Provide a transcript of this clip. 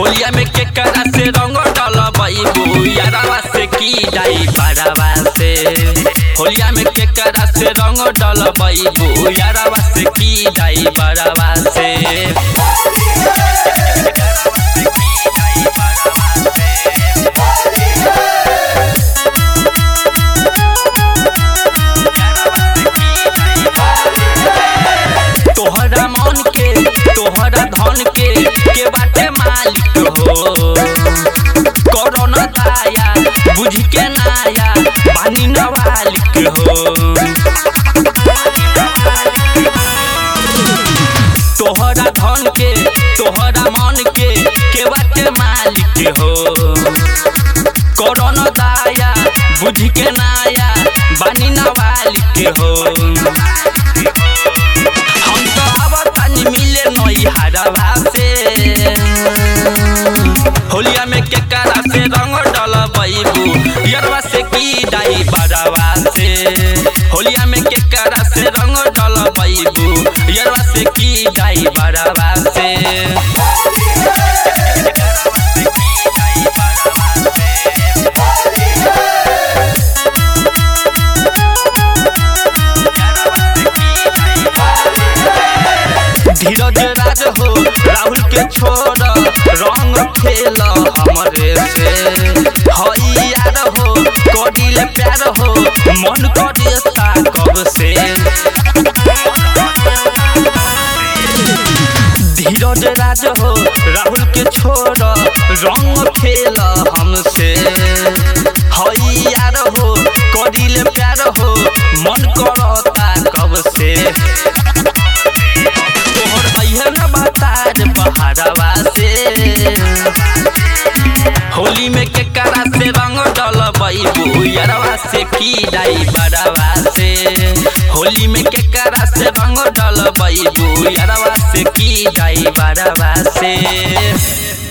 होलिया में केकरा से रंग डलबैबू यारवा से की डाई बड़वा से। होलिया में केकरा से रंग डलबैबू यारवा से की डाई बड़वा से। तोहरा मन के तोहरा धन के बाटे मालिक हो। करो न दाया बुझ के नाया पानी नवालिक हो। तोहरा धन के तोहरा मन के बाटे मालिक हो। करो न दाया बुझ के नाया पानी नवालिक हो। मिले नई हरवा से होलिया में केकरा से रंग डलबैबू यारवा से की डाई बड़वा से। होलिया में केकरा से रंग डलबैबू यारवा से की डाई बड़वा से। धीरज राज हो राहुल के छोड़ रंग खेल हमरे से। हई यार हो करिले प्यार हो मन करिए कब से। धीरज राज हो राहुल के छोड़ रंग खेल हमसे। हई यार हो करिले प्यार हो मन करता कब से। बहरवा से होली में केकरा से रंग डलबैबू यारवा से की डाई बड़वा से। होली में केकरा से रंग डलबैबू यारवा से की डाई बड़वा से।